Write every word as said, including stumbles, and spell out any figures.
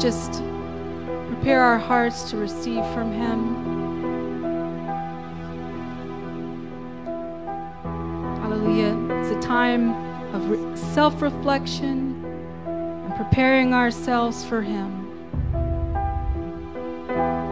just prepare our hearts to receive from Him. Hallelujah. It's a time of re- self-reflection and preparing ourselves for Him.